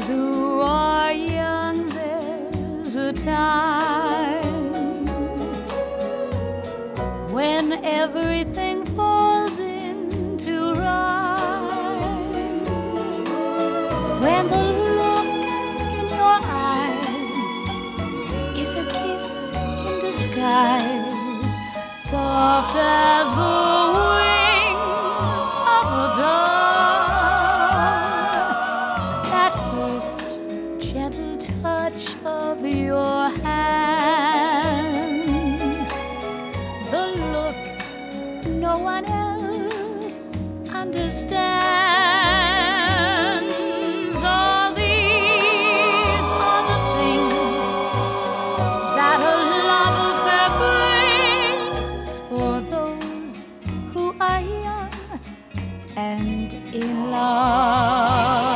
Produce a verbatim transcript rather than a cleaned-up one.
those who are young, there's a time when everything falls into rhyme, when the look in your eyes is a kiss in disguise, soft as the wings of a dove. That first gentle touch of your hands, the look no one else understands. All these are the things that a love affair brings for those who are young and in love.